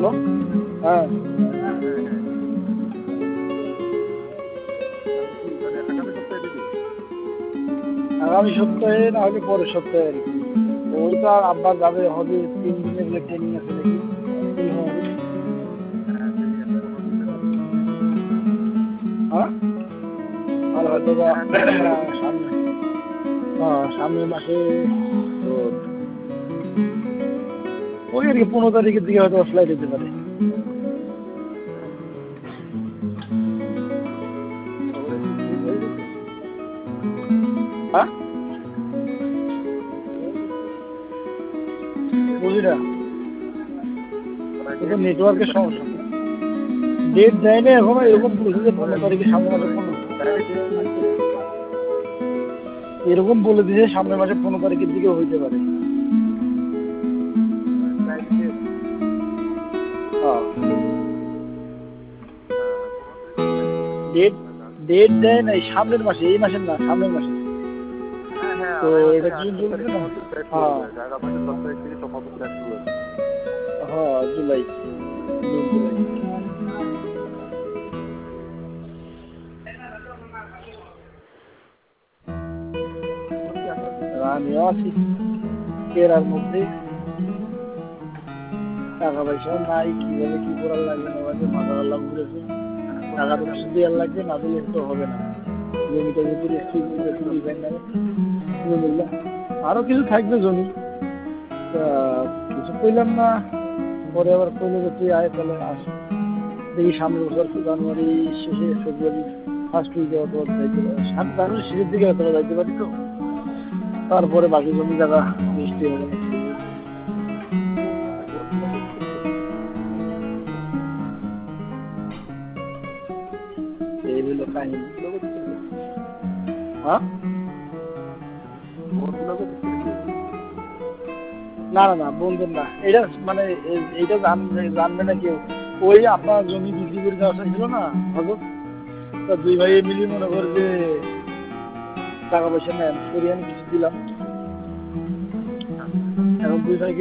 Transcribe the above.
Hello, হ্যাঁ আগামী সপ্তাহে না হলে পরের সপ্তাহে আর কি। ওইটা আব্বা যাবে হবে 3 দিনের ট্রেনিং আছে নাকি, কি হবে? হ্যাঁ আর হয়তো বা সামনে, সামনের মাসে তো ওই আর কি 15 তারিখের দিকে হয়তো ফ্লাইট হতে পারে। হ্যাঁ বুঝি না, এটা নেটওয়ার্কের সমস্যা। ডেট দেয় না এখনো, এরকম বলেছে যে 15 তারিখে, সামনের মাসে 15, এরকম বলে দিয়েছে সামনের মাসে 15 তারিখের দিকে হইতে পারে। ডেট ডেট দেয় নাই সামনের মাসে, এই মাসের না, সামনের মাসে। তো এটা জুন চলছে না, হ্যাঁ হ্যাঁ জুলাই, জুন জুলাই। আমিও আছি এরার মধ্যে, টাকা পয়সাও নাই, কিভাবে কি করার লাগবে না লাগবে মাথা আল্লাহ ঘুরেছে। টাকা তো কিছু দেওয়ার লাগবে, না দিলে তো হবে না। জমিটা যদি রেস্ট্রি জমিল্লা আরো কিছু থাকবে জমি, তা কিছু কইলাম না। পরে আবার কইলে যে তুই আয়, তাহলে আস, দেখি সামনের বছর জানুয়ারি শেষে ফেব্রুয়ারি ফার্স্ট উইকে অথবা যাইতে পারি, জানুয়ারি শেষের দিকে হয়তো যাইতে পারি। তো তারপরে বাকি জমি জায়গা রেজিস্ট্রি হবে। এই হলো কাহিনী। হ্যাঁ না না না বলবেন না, এটা মানে এইটা জানবে না কেউ। ওই আপনার জমি বিক্রি করে দেওয়া ছিল না হজর, তা দুই ভাই মিলিয়ে মনে করে যে টাকা পয়সা নেন, সরিয়ে আমি কিছু দিলাম, এখন দুই ভাই